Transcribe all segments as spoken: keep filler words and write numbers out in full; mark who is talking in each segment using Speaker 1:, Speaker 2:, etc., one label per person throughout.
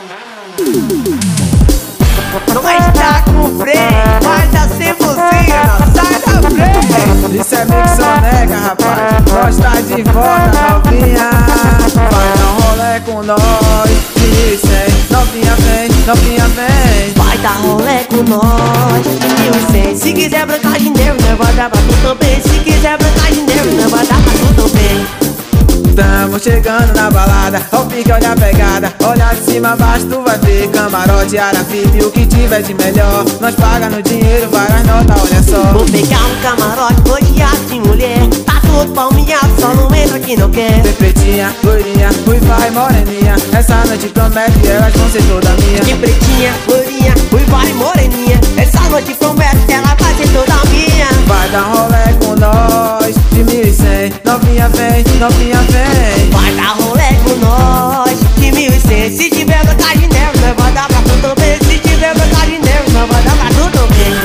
Speaker 1: Não está com freio, mas tá sem buzina, sai da frente.
Speaker 2: Isso é mix soneca, rapaz, nós tá de volta, novinha. Vai dar um rolê com nós, de mil e cem. Novinha vem, novinha vem.
Speaker 1: Vai dar rolê com nós, de mil e cem. Se quiser brancar de nervo, não vai dar pra tu também. Se quiser brancar de nervo, não vai dar pra tu também.
Speaker 2: Tamo chegando na balada, ó o pique, olha a pegada. Olha de cima abaixo, tu vai ver camarote, arafipe, o que tiver de melhor. Nós paga no dinheiro, várias notas, olha só.
Speaker 1: Vou pegar um camarote rodeado de mulher. Tá todo palmeado, só não entra que não quer.
Speaker 2: Tem pretinha, loirinha, ruiva e moreninha. Essa noite promete que elas vão ser toda minha.
Speaker 1: De pretinha, loirinha, ruiva e moreninha. Essa noite promete que ela vai ser toda minha.
Speaker 2: Vai dar um rolê com nós, de mil e cem. Novinha vem, novinha vem.
Speaker 1: Vai dar rolê com nós, de mil e cem. Se tiver branca de neve, nós vai dar pra tu também. Se tiver branca de neve, nós vai dar pra tu também.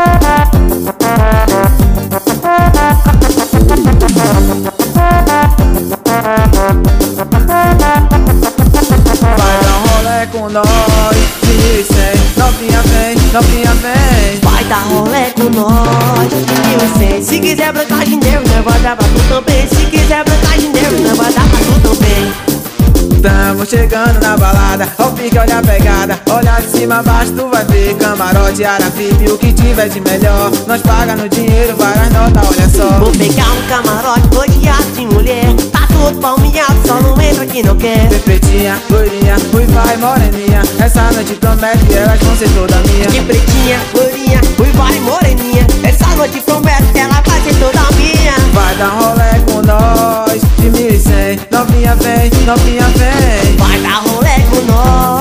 Speaker 2: Vai dar um rolê com nós, de mil e cem. Novinha vem, novinha vem.
Speaker 1: Vai dar rolê com nós, de mil e cem. Se quiser branca de neve, nós vai dar pra tu também. Se quiser branca de neve, nós vai dar pra tu também.
Speaker 2: Tamo chegando na balada, ó o pique, olha a pegada. Olha de cima abaixo, tu vai ver camarote, arafipe, o que tiver de melhor. Nós paga no dinheiro, várias notas, olha só.
Speaker 1: Vou pegar um camarote rodeado de mulher. Tá todo palmeado, só não entra que não quer.
Speaker 2: Tem pretinha, loirinha, ruiva e moreninha. Essa noite promete que elas vão ser toda minha.
Speaker 1: De pretinha, loirinha, ruiva e moreninha. Essa noite promete que ela vai ser toda minha.
Speaker 2: Vai dar um rolê com nós, de mil e cem. Novinha vem, novinha vem.
Speaker 1: Vai dar rolê com nós.